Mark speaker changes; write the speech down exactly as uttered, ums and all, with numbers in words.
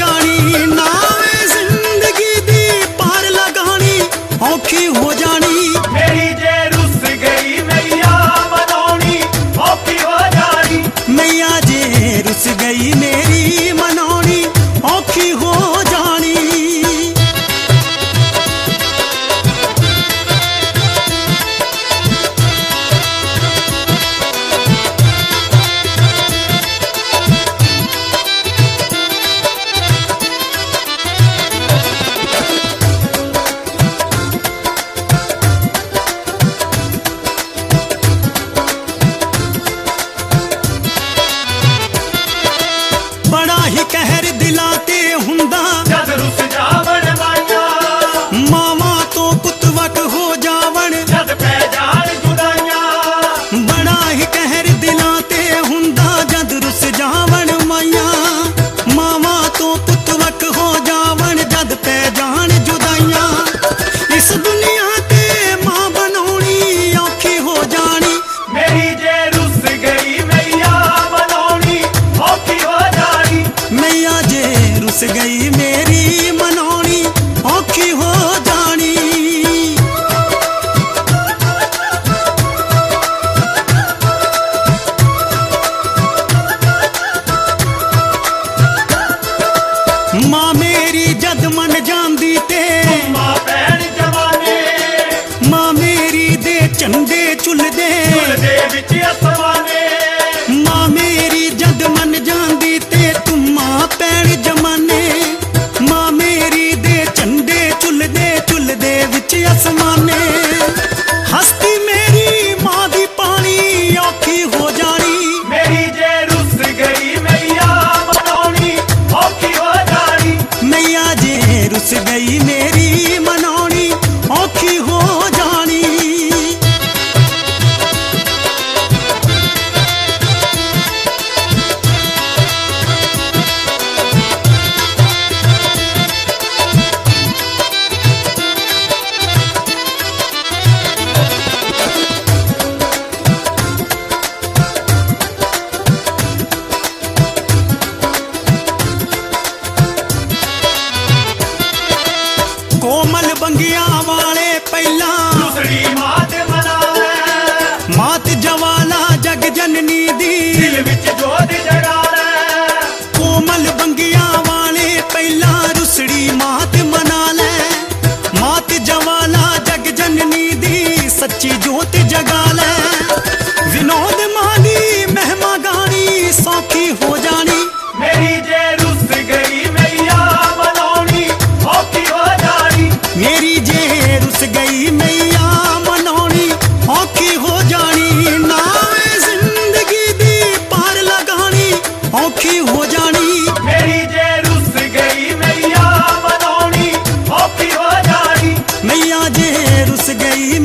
Speaker 1: जानी, नावे जिंदगी दी पार लगानी औखी हो जानी।
Speaker 2: मेरी जे रुस गई मैया मनौनी औखी हो जानी।
Speaker 1: मैया जे रुस गई मेरी मनौनी औखी हो जानी। बड़ा ही कहर दिलाते हुंदा
Speaker 2: जद रुस जावण माया,
Speaker 1: मामा तो पुतवक हो जावण
Speaker 2: जद पै जान जुदाइयां।
Speaker 1: बड़ा ही कहर दिलाते हुंदा जद रुस जावण माया, मामा तो पुतवक हो जावण जद पै जान जुदाइयां। इस दुनिया ते मां बनौनी औखी हो जानी।
Speaker 2: मेरी जे रुस गई मैया मनौनी औखी हो जानी।
Speaker 1: मैया जे रुस गई मेरी मनौनी औखी हो जानी। मां मेरी जद मन जांदी ते
Speaker 2: मां भैन जवाने,
Speaker 1: मां मेरी दे चंदे चुलदे
Speaker 2: झुलदे विच असमाने।
Speaker 1: मां मेरी जद मन जांदी ते तुम्मा पैण जमाने। मां मेरी दे चंदे चुलदे चुलदे विच असमाने। हस्ती मेरी मां दी पानी औखी हो जानी।
Speaker 2: मेरी जे रुस गई मैया मनौनी औखी हो जानी।
Speaker 1: मैया जे रुस गई मेरी मनौनी औखी हो जानी। कोमल बंगिया वाले पहला
Speaker 2: रुसड़ी मात मनावे,
Speaker 1: मात जवाला जग जननी दी
Speaker 2: दिल विच जोत जगावे।
Speaker 1: कोमल बंगिया वाले पहला रुसड़ी मात मना ले। मात जवाला जग जननी दी सच्ची जोत जगा ले। विनोद मानी महिमा गानी सौखी हो जानी।
Speaker 2: मेरी जे रुस गई मैया मनौनी औखी हो जानी।
Speaker 1: मेरी जे रुस गई मैया मनौनी औखी हो जानी। नावे जिंदगी दी पार लगानी औखी हो जानी।
Speaker 2: मेरी जे रुस गई मैया मनौनी औखी हो जानी।
Speaker 1: मैया जे रुस गई